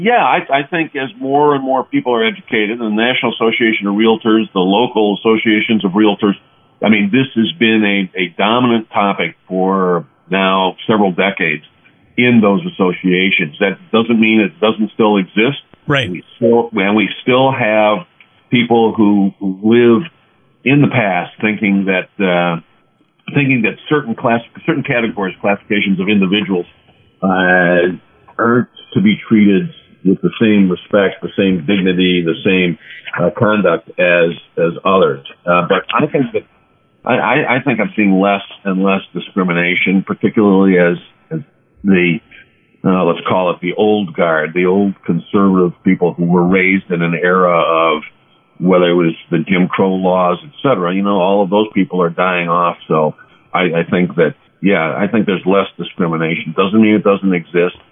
Yeah, I think as more and more people are educated, the National Association of Realtors, the local associations of realtors, I mean, this has been a dominant topic for now several decades in those associations. That doesn't mean it doesn't still exist. Right. We still have people who live in the past thinking that certain categories, classifications of individuals aren't to be treated with the same respect, the same dignity, the same conduct as others. But I think that I think I'm seeing less and less discrimination, particularly as the let's call it the old guard, the old conservative people who were raised in an era of whether it was the Jim Crow laws, et cetera. You know, all of those people are dying off. So I think that, yeah, I think there's less discrimination. Doesn't mean it doesn't exist.